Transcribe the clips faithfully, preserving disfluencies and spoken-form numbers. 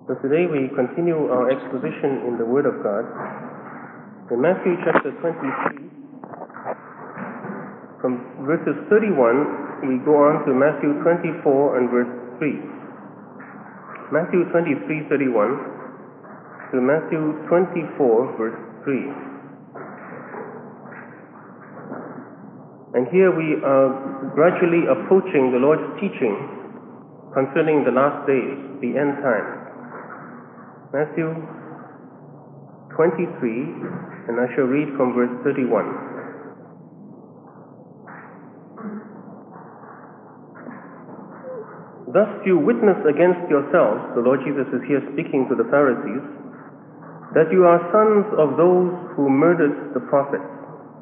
So today we continue our exposition in the Word of God. In Matthew chapter twenty-three, from verses thirty-one, we go on to Matthew twenty-four and verse three. Matthew twenty-three, thirty-one to Matthew twenty-four, verse three. And here we are gradually approaching the Lord's teaching concerning the last days, the end time. Matthew twenty-three, and I shall read from verse thirty-one. Thus you witness against yourselves, the Lord Jesus is here speaking to the Pharisees, that you are sons of those who murdered the prophets.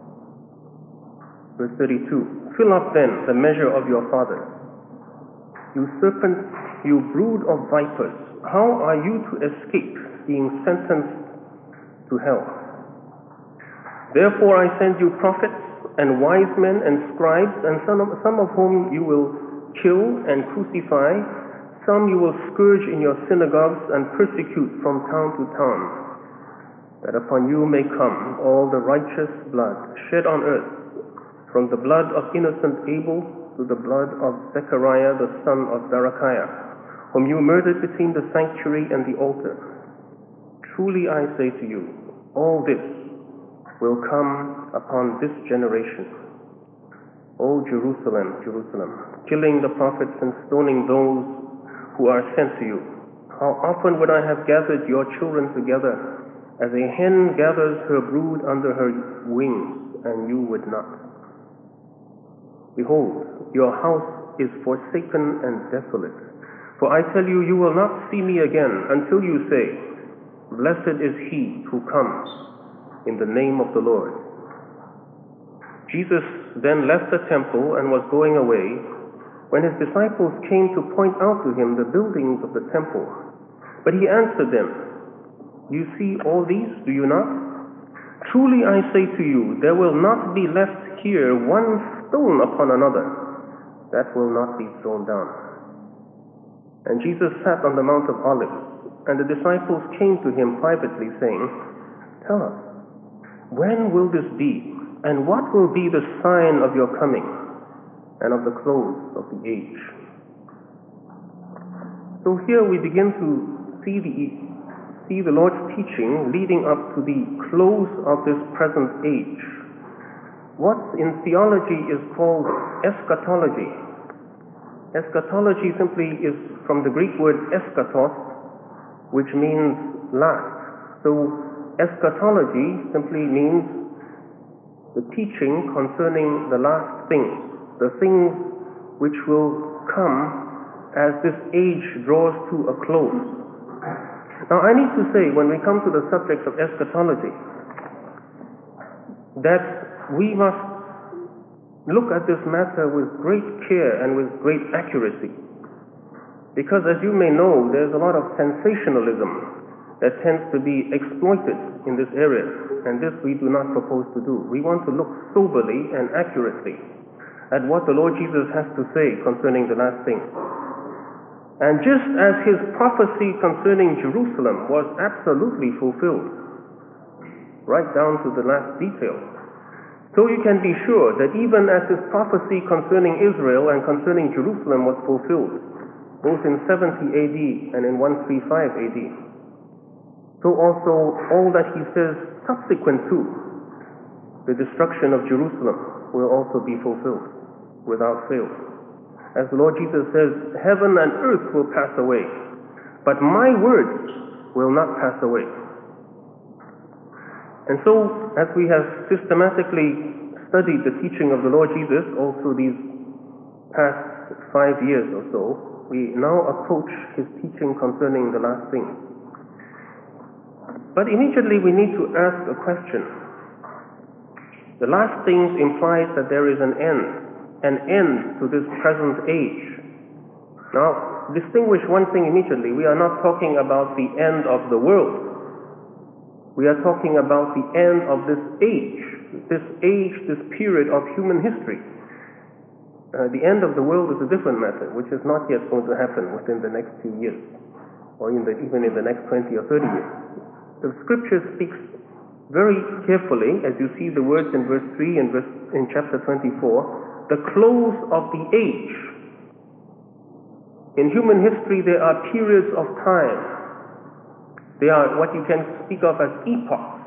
Verse thirty-two, fill up then the measure of your fathers. You serpents, you brood of vipers, how are you to escape being sentenced to hell? Therefore I send you prophets and wise men and scribes, and some of, some of whom you will kill and crucify, some you will scourge in your synagogues and persecute from town to town, that upon you may come all the righteous blood shed on earth, from the blood of innocent Abel to the blood of Zechariah the son of Berechiah, whom you murdered between the sanctuary and the altar. Truly I say to you, all this will come upon this generation. O Jerusalem, Jerusalem, killing the prophets and stoning those who are sent to you. How often would I have gathered your children together, as a hen gathers her brood under her wings, and you would not. Behold, your house is forsaken and desolate. For I tell you, you will not see me again until you say, blessed is he who comes in the name of the Lord. Jesus then left the temple and was going away, when his disciples came to point out to him the buildings of the temple. But he answered them, you see all these, do you not? Truly I say to you, there will not be left here one stone upon another that will not be thrown down. And Jesus sat on the Mount of Olives, and the disciples came to him privately, saying, tell us, when will this be, and what will be the sign of your coming, and of the close of the age? So here we begin to see the, see the Lord's teaching leading up to the close of this present age. What in theology is called eschatology. Eschatology simply is from the Greek word eschatos, which means last. So eschatology simply means the teaching concerning the last things, the things which will come as this age draws to a close. Now I need to say, when we come to the subject of eschatology, that we must look at this matter with great care and with great accuracy. Because as you may know, there's a lot of sensationalism that tends to be exploited in this area, and this we do not propose to do. We want to look soberly and accurately at what the Lord Jesus has to say concerning the last things. And just as his prophecy concerning Jerusalem was absolutely fulfilled, right down to the last detail, so you can be sure that even as his prophecy concerning Israel and concerning Jerusalem was fulfilled, both in seventy A D and in one thirty-five A D, so also all that he says subsequent to the destruction of Jerusalem will also be fulfilled without fail. As the Lord Jesus says, heaven and earth will pass away, but my words will not pass away. And so, as we have systematically studied the teaching of the Lord Jesus all through these past five years or so, we now approach his teaching concerning the last things. But immediately we need to ask a question. The last things implies that there is an end, an end to this present age. Now, distinguish one thing immediately. We are not talking about the end of the world. We are talking about the end of this age, this age, this period of human history. Uh, the end of the world is a different matter, which is not yet going to happen within the next few years. or in the, even in the next twenty or thirty years. The scripture speaks very carefully, as you see the words in verse three and verse, in chapter twenty-four, the close of the age. In human history, there are periods of time. They are what you can speak of as epochs.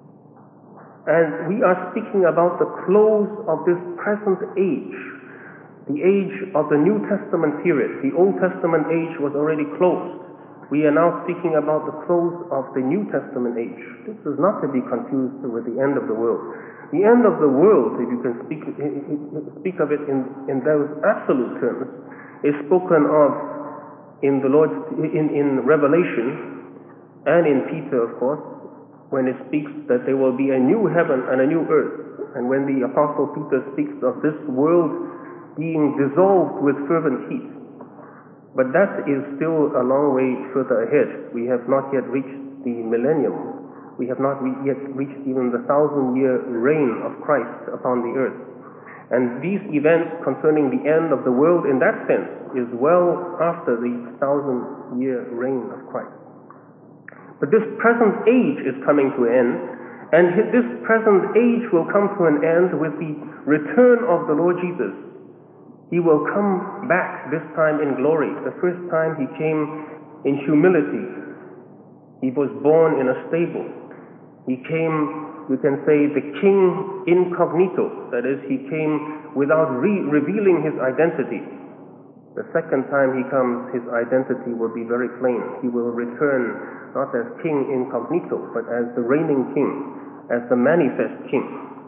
And we are speaking about the close of this present age, the age of the New Testament period. The Old Testament age was already closed. We are now speaking about the close of the New Testament age. This is not to be confused with the end of the world. The end of the world, if you can speak, speak of it in, in those absolute terms, is spoken of in the Lord's, in, in Revelation and in Peter, of course, when it speaks that there will be a new heaven and a new earth. And when the Apostle Peter speaks of this world being dissolved with fervent heat. But that is still a long way further ahead. We have not yet reached the millennium. We have not re- yet reached even the thousand-year reign of Christ upon the earth. And these events concerning the end of the world in that sense is well after the thousand-year reign of Christ. But this present age is coming to an end, and this present age will come to an end with the return of the Lord Jesus. He will come back, this time in glory. The first time he came in humility. He was born in a stable. He came, you can say, the king incognito. That is, he came without re- revealing his identity. The second time he comes, his identity will be very plain. He will return not as king incognito, but as the reigning king, as the manifest king.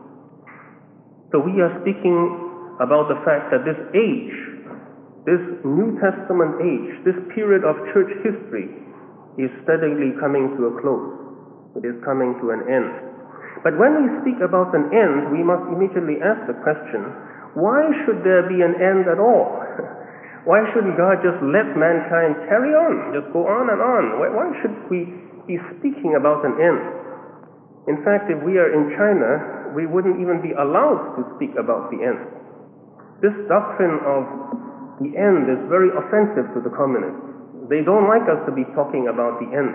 So we are speaking about the fact that this age, this New Testament age, this period of church history is steadily coming to a close. It is coming to an end. But when we speak about an end, we must immediately ask the question, why should there be an end at all? Why shouldn't God just let mankind carry on, just go on and on? Why, why should we be speaking about an end? In fact, if we are in China, we wouldn't even be allowed to speak about the end. This doctrine of the end is very offensive to the communists. They don't like us to be talking about the end.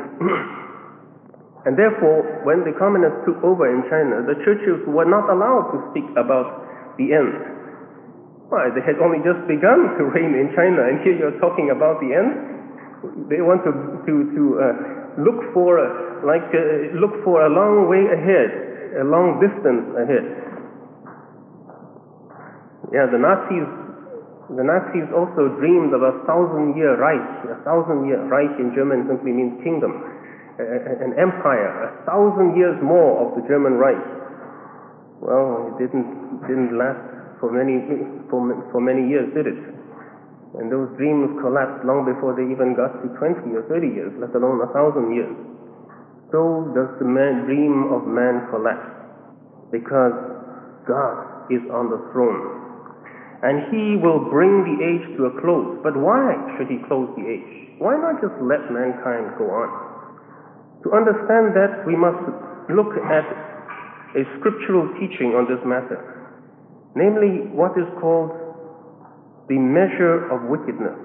And therefore, when the communists took over in China, the churches were not allowed to speak about the end. Why? They had only just begun to reign in China, and here you're talking about the end? They want to to, to uh, look for a, like uh, look for a long way ahead, a long distance ahead. Yeah, the Nazis, the Nazis also dreamed of a thousand-year Reich. A thousand-year Reich in German simply means kingdom, an empire, a thousand years more of the German Reich. Well, it didn't didn't last for many for, for many years, did it? And those dreams collapsed long before they even got to twenty or thirty years, let alone a thousand years. So does the man, dream of man collapse, because God is on the throne. And he will bring the age to a close. But why should he close the age? Why not just let mankind go on? To understand that, we must look at a scriptural teaching on this matter, namely what is called the measure of wickedness.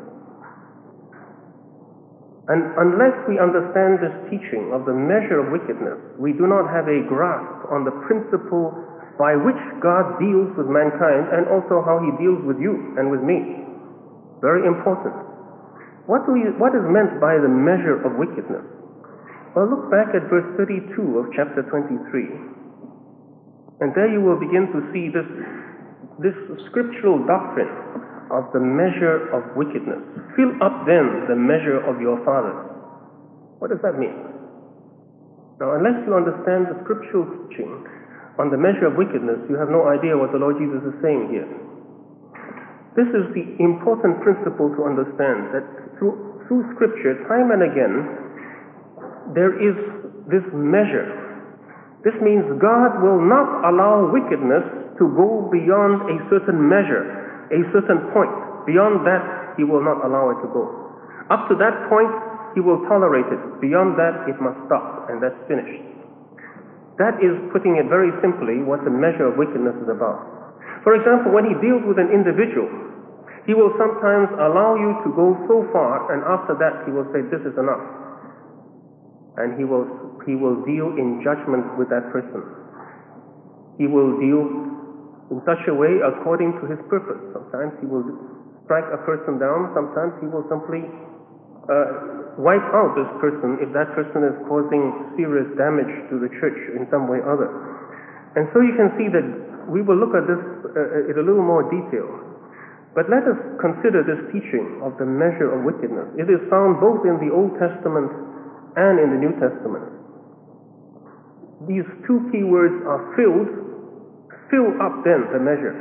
And unless we understand this teaching of the measure of wickedness, we do not have a grasp on the principle by which God deals with mankind, and also how he deals with you and with me. Very important. What, do we, what is meant by the measure of wickedness? Well, look back at verse thirty-two of chapter twenty-three. And there you will begin to see this, this scriptural doctrine of the measure of wickedness. Fill up then the measure of your fathers. What does that mean? Now, unless you understand the scriptural teaching on the measure of wickedness, you have no idea what the Lord Jesus is saying here. This is the important principle to understand, that through, through Scripture, time and again, there is this measure. This means God will not allow wickedness to go beyond a certain measure, a certain point. Beyond that, he will not allow it to go. Up to that point, he will tolerate it. Beyond that, it must stop, and that's finished. That is, putting it very simply, what the measure of wickedness is about. For example, when he deals with an individual, He will sometimes allow you to go so far, and after that he will say, this is enough. And he will, he will deal in judgment with that person. He will deal in such a way according to his purpose. Sometimes he will strike a person down, sometimes he will simply uh, wipe out this person if that person is causing serious damage to the church in some way or other. And so you can see that we will look at this uh, in a little more detail. But let us consider this teaching of the measure of wickedness. It is found both in the Old Testament and in the New Testament. These two key words are filled. Fill up then the measure.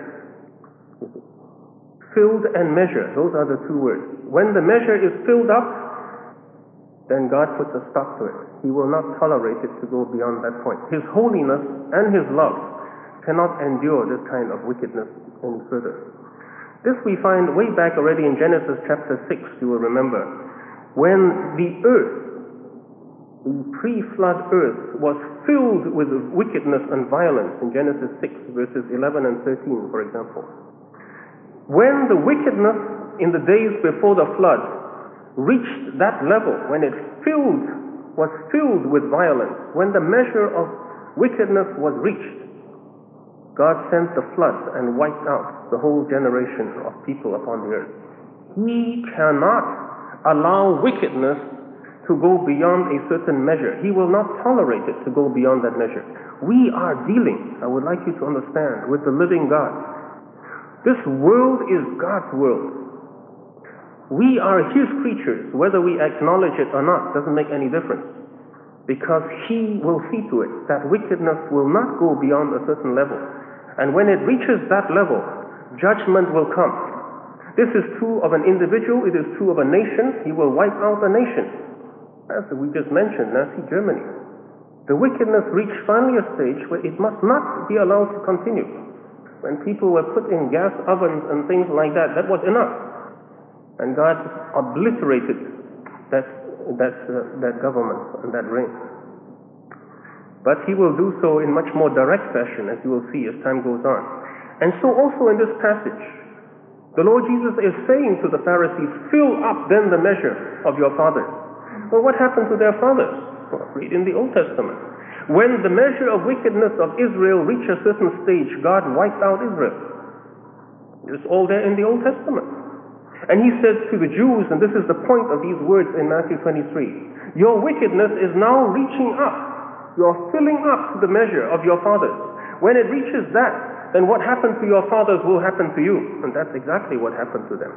Filled and measure, those are the two words. When the measure is filled up, then God puts a stop to it. He will not tolerate it to go beyond that point. His holiness and His love cannot endure this kind of wickedness any further. This we find way back already in Genesis chapter six, you will remember, when the earth, the pre-flood earth, was filled with wickedness and violence in Genesis six, verses eleven and thirteen, for example. When the wickedness in the days before the flood reached that level, when it filled, was filled with violence, when the measure of wickedness was reached, God sent the flood and wiped out the whole generation of people upon the earth. He cannot allow wickedness to go beyond a certain measure. He will not tolerate it to go beyond that measure. We are dealing, I would like you to understand, with the living God. This world is God's world. We are His creatures. Whether we acknowledge it or not doesn't make any difference, because He will see to it that wickedness will not go beyond a certain level. And when it reaches that level, judgment will come. This is true of an individual, it is true of a nation. He will wipe out a nation. As we just mentioned, Nazi Germany. The wickedness reached finally a stage where it must not be allowed to continue. When people were put in gas ovens and things like that, that was enough. And God obliterated that, that, uh, that government and that reign. But He will do so in much more direct fashion, as you will see as time goes on. And so also in this passage, the Lord Jesus is saying to the Pharisees, fill up then the measure of your fathers. Well, what happened to their fathers? Well, read in the Old Testament. When the measure of wickedness of Israel reached a certain stage, God wiped out Israel. It's all there in the Old Testament. And He said to the Jews, and this is the point of these words in Matthew twenty-three, your wickedness is now reaching up. You are filling up to the measure of your fathers. When it reaches that, then what happened to your fathers will happen to you. And that's exactly what happened to them.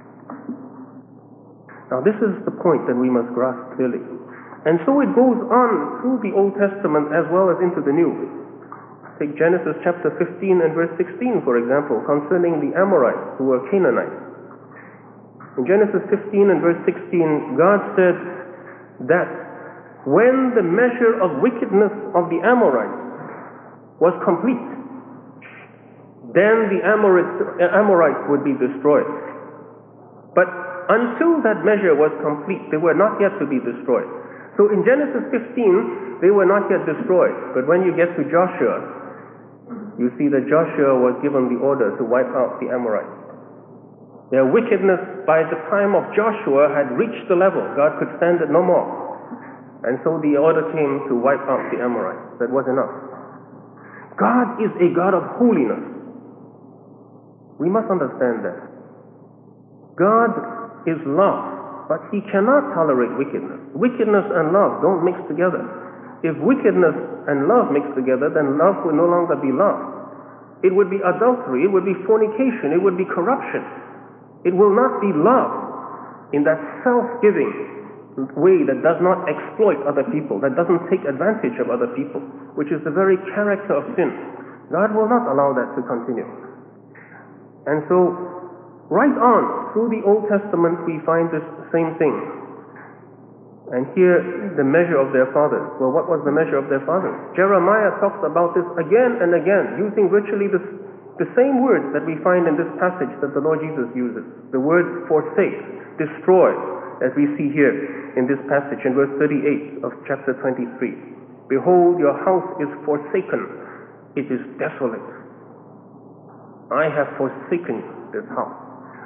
Now this is the point that we must grasp clearly. And so it goes on through the Old Testament as well as into the New. Take Genesis chapter fifteen and verse sixteen, for example, concerning the Amorites who were Canaanites. In Genesis fifteen and verse sixteen, God said that when the measure of wickedness of the Amorites was complete, then the Amorites, Amorites would be destroyed. But until that measure was complete, they were not yet to be destroyed. So in Genesis fifteen, they were not yet destroyed. But when you get to Joshua, you see that Joshua was given the order to wipe out the Amorites. Their wickedness by the time of Joshua had reached the level God could stand it no more. And so the order came to wipe out the Amorites. That was enough. God is a God of holiness. We must understand that. God is love, but He cannot tolerate wickedness. Wickedness and love don't mix together. If wickedness and love mix together, then love will no longer be love. It would be adultery, it would be fornication, it would be corruption. It will not be love in that self-giving way that does not exploit other people, that doesn't take advantage of other people, which is the very character of sin. God will not allow that to continue. And so, right on through the Old Testament, we find this same thing. And here, the measure of their fathers. Well, what was the measure of their fathers? Jeremiah talks about this again and again, using virtually this, the same words that we find in this passage that the Lord Jesus uses. The words forsake, destroy, as we see here in this passage in verse thirty-eight of chapter twenty-three. Behold, your house is forsaken, it is desolate. I have forsaken this house.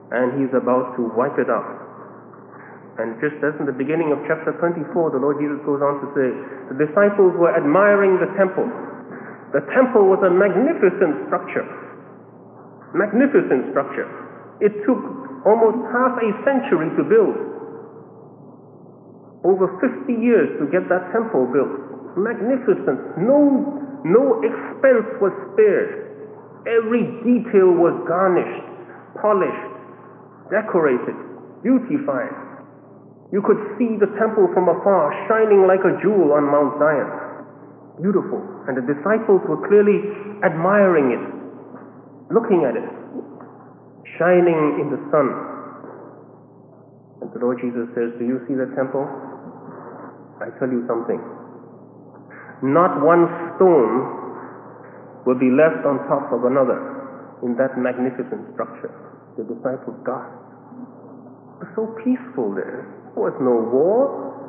and he's about to wipe it out. And just as in the beginning of chapter twenty-four, the Lord Jesus goes on to say, the disciples were admiring the temple. The temple was a magnificent structure. Magnificent structure. It took almost half a century to build. Over fifty years to get that temple built. Magnificent. No, no expense was spared. Every detail was garnished, polished, decorated, beautified. You could see the temple from afar, shining like a jewel on Mount Zion. Beautiful. And the disciples were clearly admiring it, looking at it, shining in the sun. And the Lord Jesus says, do you see the temple? I tell you something. Not one stone will be left on top of another in that magnificent structure. The disciples gasped. It was so peaceful there. There was no war.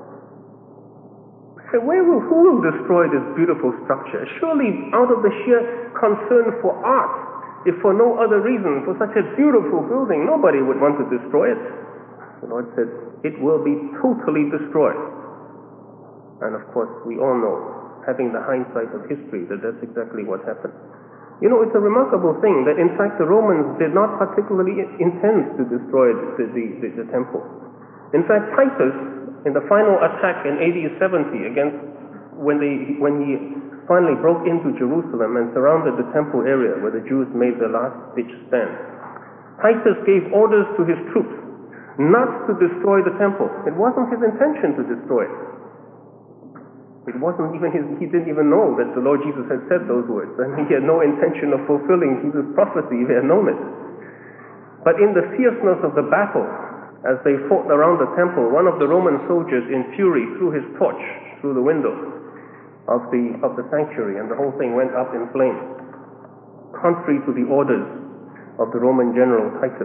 So where will, who will destroy this beautiful structure? Surely out of the sheer concern for art, if for no other reason, for such a beautiful building, nobody would want to destroy it. The Lord said, it will be totally destroyed. And of course, we all know, having the hindsight of history, that that's exactly what happened. You know, it's a remarkable thing that in fact the Romans did not particularly intend to destroy the, the, the, the temple. In fact, Titus, in the final attack in A D seventy, against when they when he finally broke into Jerusalem and surrounded the temple area where the Jews made their last-ditch stand, Titus gave orders to his troops not to destroy the temple. It wasn't his intention to destroy it. It wasn't even his, he didn't even know that the Lord Jesus had said those words, and he had no intention of fulfilling Jesus' prophecy if he had known it. But in the fierceness of the battle, as they fought around the temple, one of the Roman soldiers in fury threw his torch through the window of the, of the sanctuary, and the whole thing went up in flames, contrary to the orders of the Roman general Titus.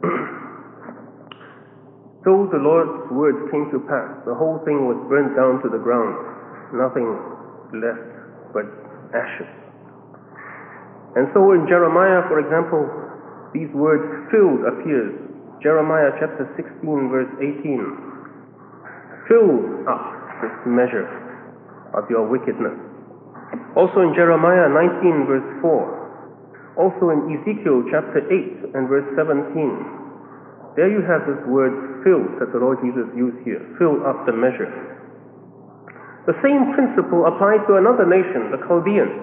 So the Lord's words came to pass. The whole thing was burnt down to the ground. Nothing left but ashes. And so in Jeremiah, for example, these words filled appears. Jeremiah chapter sixteen, verse eighteen. Fill up this measure of your wickedness. Also in Jeremiah nineteen, verse four. Also in Ezekiel chapter eight and verse seventeen. There you have this word fill that the Lord Jesus used here. Fill up the measure. The same principle applied to another nation, the Chaldeans,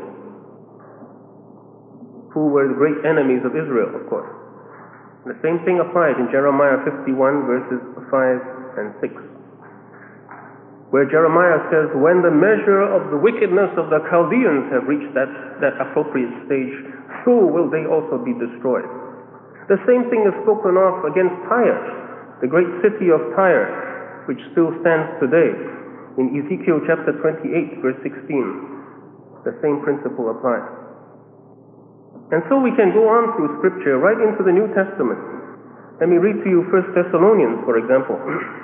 who were the great enemies of Israel, of course. The same thing applied in Jeremiah fifty-one, verses five and six, where Jeremiah says, when the measure of the wickedness of the Chaldeans have reached that, that appropriate stage, so will they also be destroyed. The same thing is spoken of against Tyre, the great city of Tyre, which still stands today. In Ezekiel chapter twenty-eight, verse sixteen, the same principle applies. And so we can go on through Scripture right into the New Testament. Let me read to you First Thessalonians, for example.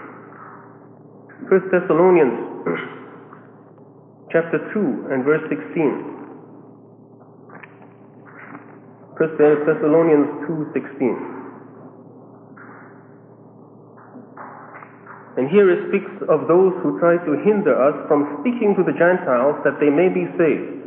First Thessalonians chapter two and verse sixteen. First Thessalonians two sixteen. And here it speaks of those who try to hinder us from speaking to the Gentiles that they may be saved.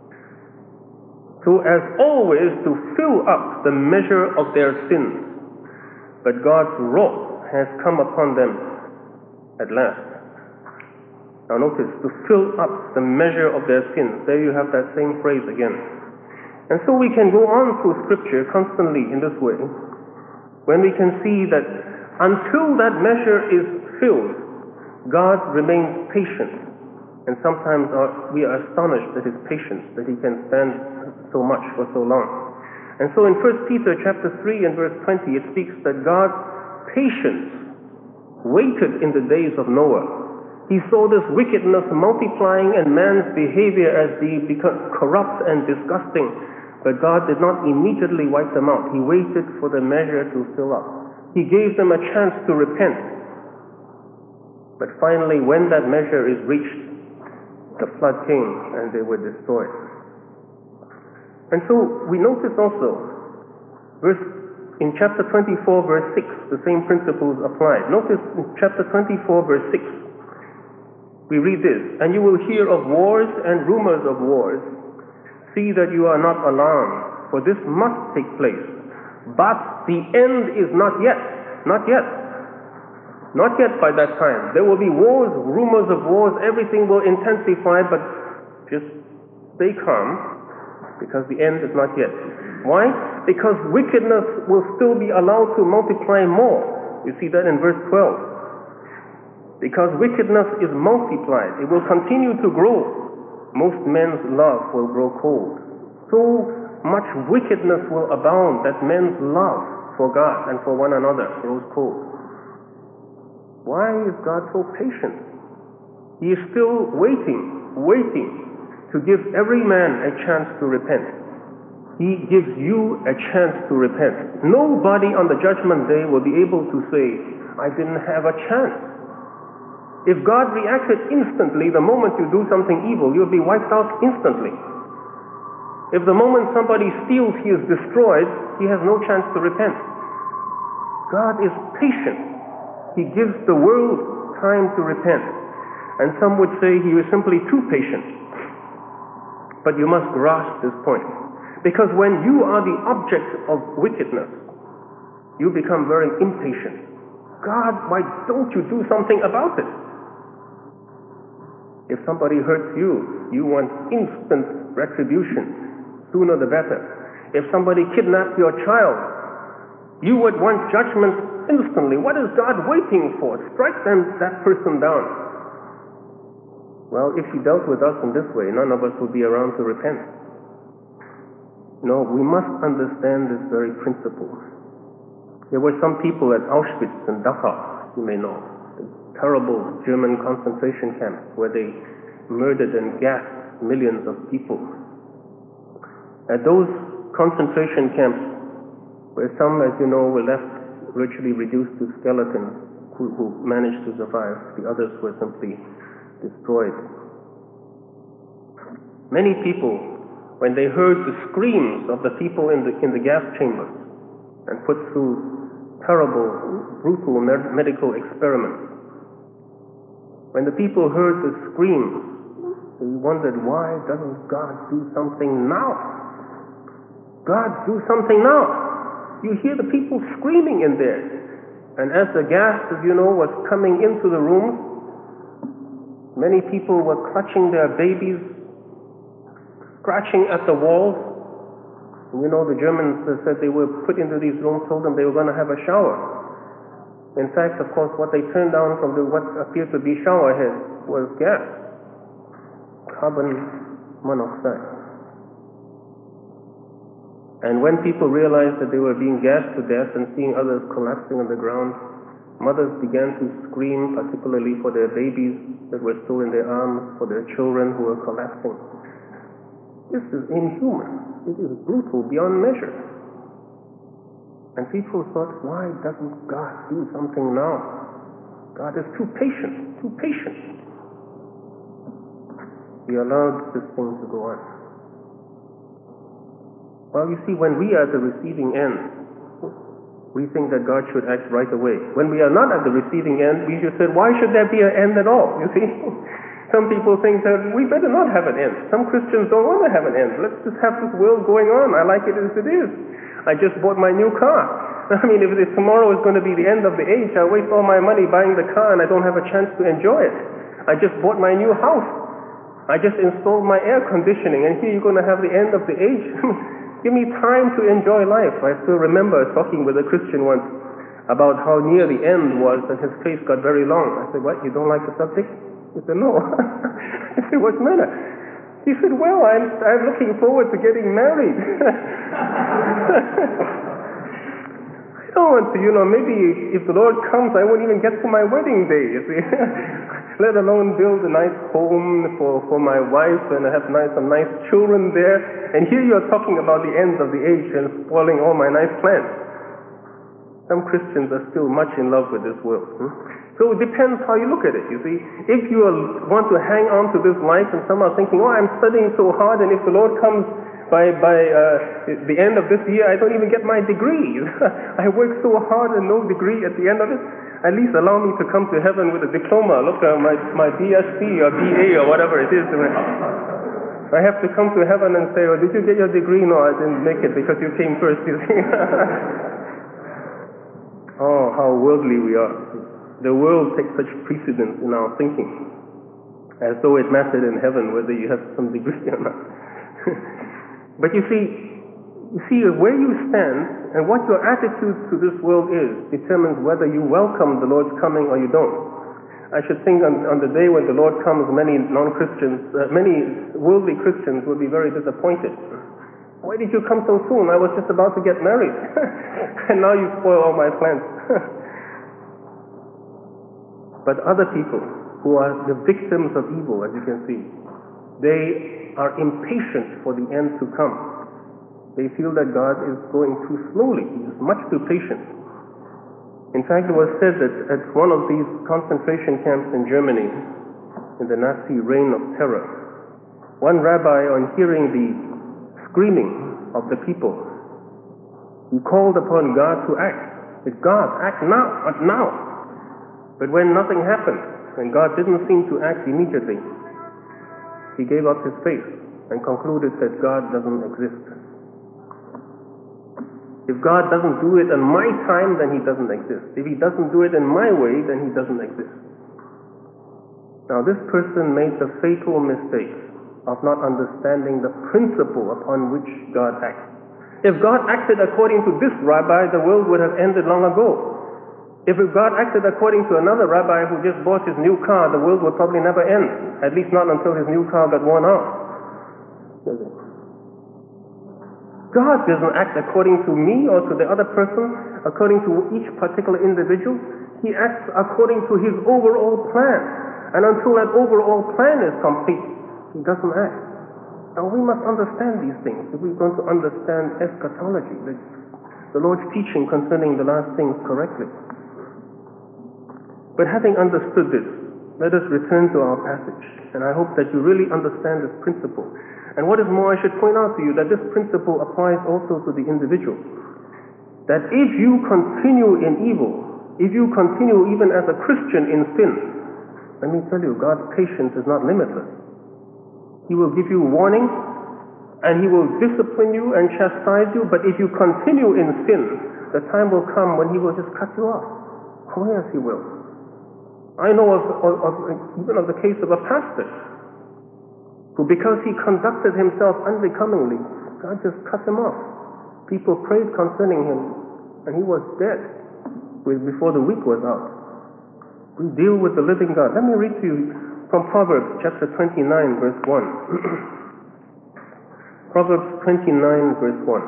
So as always to fill up the measure of their sins. But God's wrath has come upon them at last. Now notice, to fill up the measure of their sins. There you have that same phrase again. And so we can go on through Scripture constantly in this way, when we can see that until that measure is filled, God remains patient. And sometimes our, we are astonished at His patience, that He can stand so much for so long. And so in First Peter chapter three and verse twenty, it speaks that God's patience waited in the days of Noah. He saw this wickedness multiplying and man's behavior as they become corrupt and disgusting, but God did not immediately wipe them out. He waited for the measure to fill up. He gave them a chance to repent. But finally, when that measure is reached, the flood came and they were destroyed. And so we notice also verse in chapter twenty-four, verse six, the same principles apply. Notice in chapter twenty-four, verse six, we read this, "And you will hear of wars and rumors of wars. See that you are not alarmed, for this must take place. But the end is not yet." Not yet. Not yet by that time. There will be wars, rumors of wars, everything will intensify, but just stay calm, because the end is not yet. Why? Because wickedness will still be allowed to multiply more. You see that in verse twelve. Because wickedness is multiplied, it will continue to grow. Most men's love will grow cold. So much wickedness will abound that men's love for God and for one another grows cold. Why is God so patient? He is still waiting, waiting to give every man a chance to repent. He gives you a chance to repent. Nobody on the judgment day will be able to say, "I didn't have a chance." If God reacted instantly the moment you do something evil, you'll be wiped out instantly. If the moment somebody steals, he is destroyed, he has no chance to repent. God is patient. He gives the world time to repent. And some would say he is simply too patient. But you must grasp this point. Because when you are the object of wickedness, you become very impatient. God, why don't you do something about it? If somebody hurts you, you want instant retribution, sooner the better. If somebody kidnaps your child, you would want judgment instantly. What is God waiting for? Strike them, that person down. Well, if he dealt with us in this way, none of us would be around to repent. No, we must understand this very principle. There were some people at Auschwitz and Dachau, you may know, terrible German concentration camps where they murdered and gassed millions of people. At those concentration camps, where some, as you know, were left virtually reduced to skeletons who, who managed to survive, the others were simply destroyed. Many people, when they heard the screams of the people in the, in the gas chambers and put through terrible, brutal medical experiments, when the people heard the screams, they wondered, why doesn't God do something now? God, do something now. You hear the people screaming in there. And as the gas, as you know, was coming into the room, many people were clutching their babies, scratching at the walls. And you know, the Germans said they were put into these rooms, told them they were going to have a shower. In fact, of course, what they turned down from the, what appeared to be shower heads was gas, carbon monoxide. And when people realized that they were being gassed to death and seeing others collapsing on the ground, mothers began to scream, particularly for their babies that were still in their arms, for their children who were collapsing. This is inhuman. It is brutal beyond measure. And people thought, why doesn't God do something now? God is too patient, too patient. He allowed this thing to go on. Well, you see, when we are at the receiving end, we think that God should act right away. When we are not at the receiving end, we should say, why should there be an end at all? You see? Some people think that we better not have an end. Some Christians don't want to have an end. Let's just have this world going on. I like it as it is. I just bought my new car. I mean, if it is tomorrow is going to be the end of the age, I waste all my money buying the car and I don't have a chance to enjoy it. I just bought my new house. I just installed my air conditioning, and here you're going to have the end of the age. Give me time to enjoy life. I still remember talking with a Christian once about how near the end was, and his face got very long. I said, what, you don't like the subject? He said, no. I said, what's the matter? He said, well, I'm, I'm looking forward to getting married. I don't want to, you know, maybe if the Lord comes, I won't even get to my wedding day, you see. Let alone build a nice home for, for my wife and have nice, some nice children there. And here you're talking about the end of the age and spoiling all my nice plans. Some Christians are still much in love with this world. Hmm? So it depends how you look at it, you see. If you want to hang on to this life and some are thinking, oh, I'm studying so hard, and if the Lord comes, by by uh, the end of this year, I don't even get my degree. I work so hard and no degree at the end of it. At least allow me to come to heaven with a diploma. Look, uh, my my B S c or B A or whatever it is. I have to come to heaven and say, "Oh, did you get your degree?" No, I didn't make it because you came first. You see? Oh, how worldly we are. The world takes such precedence in our thinking, as though it mattered in heaven whether you have some degree or not. But you see, you see where you stand and what your attitude to this world is determines whether you welcome the Lord's coming or you don't. I should think on, on the day when the Lord comes, many non-Christians, uh, many worldly Christians will be very disappointed. Why did you come so soon? I was just about to get married. And now you spoil all my plans. But other people who are the victims of evil, as you can see, they are impatient for the end to come. They feel that God is going too slowly. He is much too patient. In fact, it was said that at one of these concentration camps in Germany, in the Nazi reign of terror, one rabbi, on hearing the screaming of the people, he called upon God to act. He said, "God, act now, act now." But when nothing happened, when God didn't seem to act immediately, he gave up his faith and concluded that God doesn't exist. If God doesn't do it in my time, then he doesn't exist. If he doesn't do it in my way, then he doesn't exist. Now this person made the fatal mistake of not understanding the principle upon which God acts. If God acted according to this rabbi, the world would have ended long ago. If God acted according to another rabbi who just bought his new car, the world would probably never end. At least not until his new car got worn out. God doesn't act according to me or to the other person, according to each particular individual. He acts according to his overall plan. And until that overall plan is complete, he doesn't act. Now we must understand these things if we're going to understand eschatology, the, the Lord's teaching concerning the last things correctly. But having understood this, let us return to our passage. And I hope that you really understand this principle. And what is more, I should point out to you that this principle applies also to the individual. That if you continue in evil, if you continue even as a Christian in sin, let me tell you, God's patience is not limitless. He will give you warning, and he will discipline you and chastise you, but if you continue in sin, the time will come when he will just cut you off. Oh yes, he will. I know of, of, of even of the case of a pastor who, because he conducted himself unbecomingly, God just cut him off. People prayed concerning him, and he was dead before the week was out. We deal with the living God. Let me read to you from Proverbs chapter twenty-nine, verse one. Proverbs twenty-nine, verse one.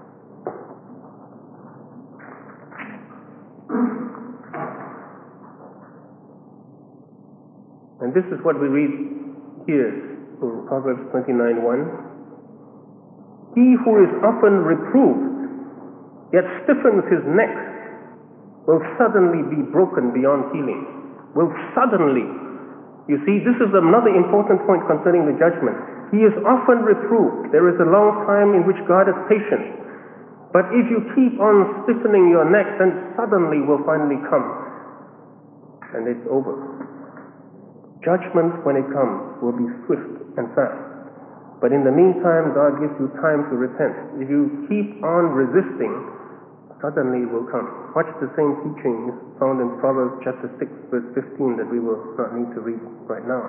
And this is what we read here in Proverbs twenty-nine, one. He who is often reproved, yet stiffens his neck, will suddenly be broken beyond healing. Will suddenly. You see, this is another important point concerning the judgment. He is often reproved. There is a long time in which God is patient. But if you keep on stiffening your neck, then suddenly will finally come. And it's over. Judgment, when it comes, will be swift and fast. But in the meantime, God gives you time to repent. If you keep on resisting, suddenly it will come. Much the same teaching is found in Proverbs chapter six, verse fifteen, that we will not need to read right now.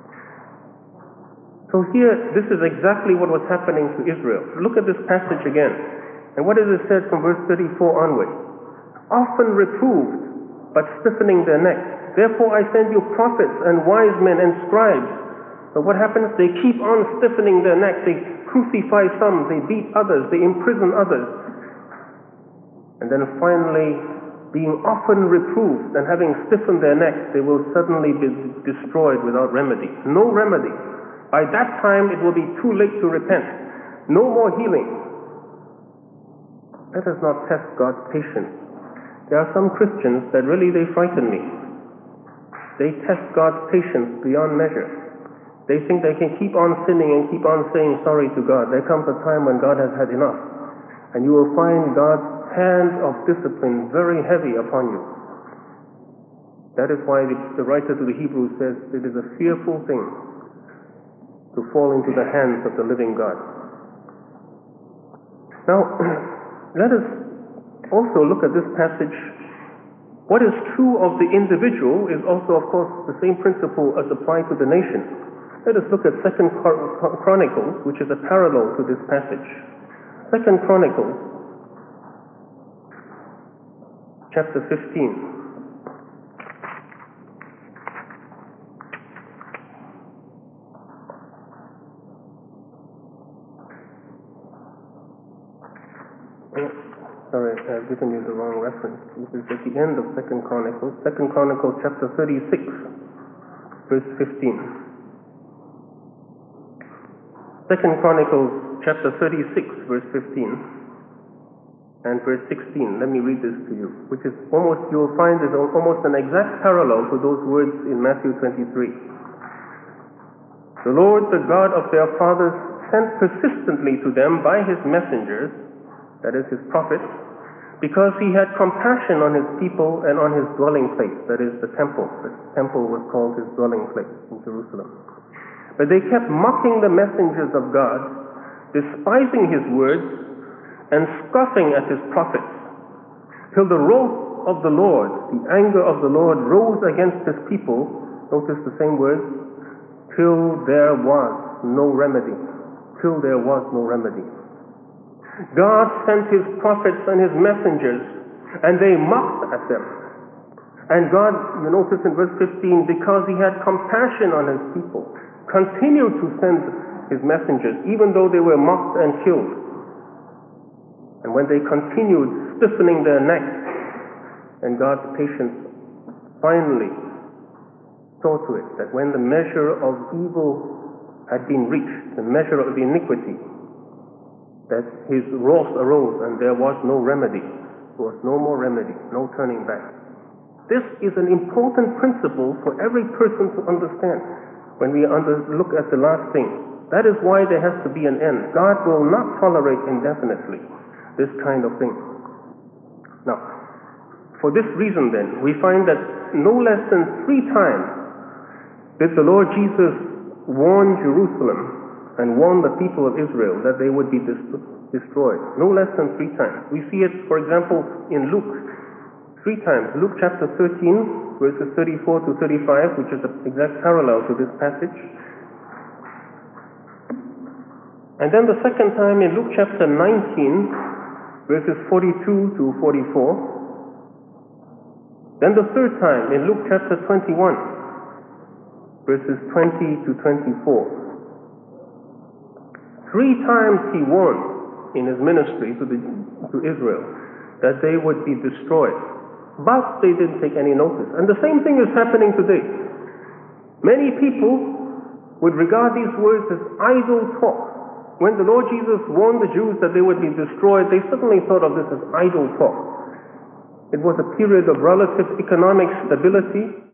So here, this is exactly what was happening to Israel. Look at this passage again. And what is it said from verse thirty-four onward? Often reproved, but stiffening their necks. Therefore I send you prophets and wise men and scribes. But what happens? They keep on stiffening their necks. They crucify some, they beat others, they imprison others. And then finally, being often reproved and having stiffened their necks, they will suddenly be destroyed without remedy. No remedy. By that time it will be too late to repent. No more healing. Let us not test God's patience. There are some Christians that really they frighten me. They test God's patience beyond measure. They think they can keep on sinning and keep on saying sorry to God. There comes a time when God has had enough. And you will find God's hand of discipline very heavy upon you. That is why the, the writer to the Hebrews says it is a fearful thing to fall into the hands of the living God. Now, let us also look at this passage. What is true of the individual is also, of course, the same principle as applied to the nation. Let us look at Second Chronicles, which is a parallel to this passage. Second Chronicles, chapter fifteen. Sorry, I've given you the wrong reference. This is at the end of Second Chronicles. Second Chronicles, chapter thirty-six, verse fifteen. Second Chronicles, chapter thirty-six, verse fifteen, and verse sixteen. Let me read this to you, which is almost, you will find is almost an exact parallel to those words in Matthew twenty-three. The Lord, the God of their fathers, sent persistently to them by his messengers, that is his prophets, because he had compassion on his people and on his dwelling place, that is the temple. The temple was called his dwelling place in Jerusalem. But they kept mocking the messengers of God, despising his words, and scoffing at his prophets, till the wrath of the Lord, the anger of the Lord, rose against his people. Notice the same words, till there was no remedy. Till there was no remedy. God sent his prophets and his messengers, and they mocked at them. And God, you notice in verse fifteen, because he had compassion on his people, continued to send his messengers, even though they were mocked and killed. And when they continued stiffening their necks, and God's patience finally saw to it that when the measure of evil had been reached, the measure of the iniquity, that his wrath arose and there was no remedy. There was no more remedy, no turning back. This is an important principle for every person to understand. When we under, look at the last thing, that is why there has to be an end. God will not tolerate indefinitely this kind of thing. Now, for this reason then, we find that no less than three times did the Lord Jesus warn Jerusalem and warn the people of Israel that they would be dis- destroyed. No less than three times. We see it, for example, in Luke, three times. Luke chapter thirteen, verses thirty-four to thirty-five, which is an exact parallel to this passage. And then the second time in Luke chapter nineteen, verses forty-two to forty-four. Then the third time in Luke chapter twenty-one, verses twenty to twenty-four. Three times he warned in his ministry to, the, to Israel that they would be destroyed. But they didn't take any notice. And the same thing is happening today. Many people would regard these words as idle talk. When the Lord Jesus warned the Jews that they would be destroyed, they certainly thought of this as idle talk. It was a period of relative economic stability.